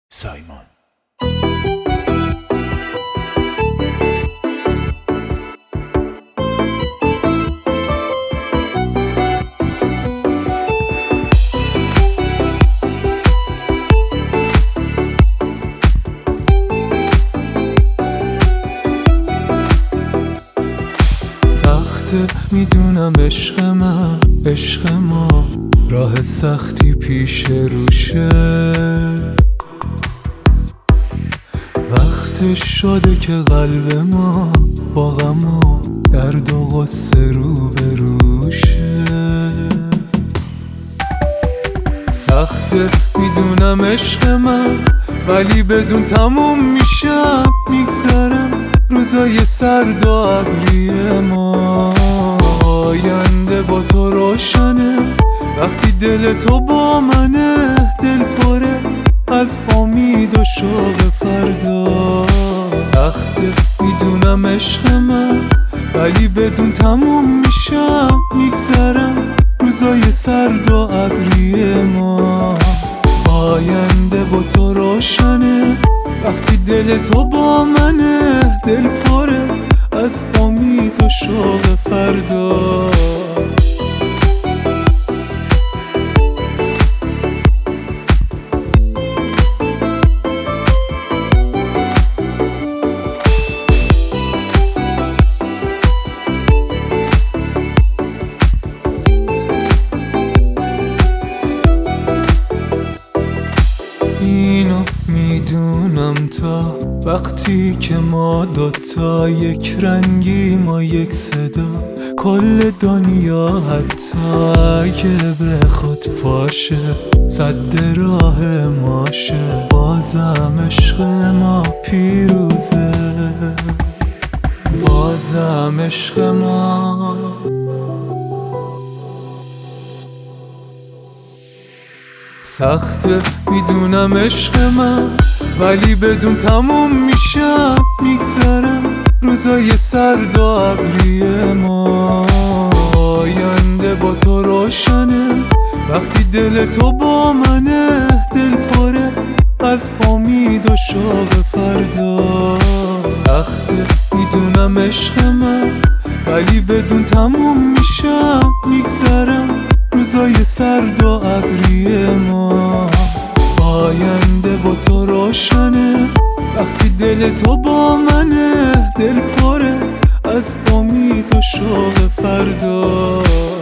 سایمان. سخته میدونم عشق من، عشق ما راه سختی پیش روشه. وقتش شده که قلب ما با غم و درد و غصه رو به روشه. سخته میدونم عشق من، ولی بدون تموم میشم. میگذرم روزای سرد و ابری ما، آینده با تو روشنه وقتی دل تو با منه. دل پره از امید و شوق فردا. سخته میدونم عشق من، ولی بدون تموم میشم. میگذرم روزای سرد و ابری ما، آینده با تو روشنه وقتی دل تو با منه. دل پره از امید و شوق فردا. اینو میدونم تا وقتی که ما دوتا یک رنگی، ما یک صدا، کل دنیا حتی اگه به خود پاشه سد راه ماشه. بازم عشق ما پیروزه، بازم عشق ما. سخته میدونم عشق من، ولی بدون تموم میشم. میگذرم روزای سرد و ابری ما، آینده با تو روشنه وقتی دل تو با منه. دل پره از امید و شوق فردا. سخته میدونم عشق من، ولی بدون تموم میشم. میگذرم روزای سرد و ابری ما، آینده با تو روشنه وقتی دل تو با منه. دل پره از امید و شوق فردا.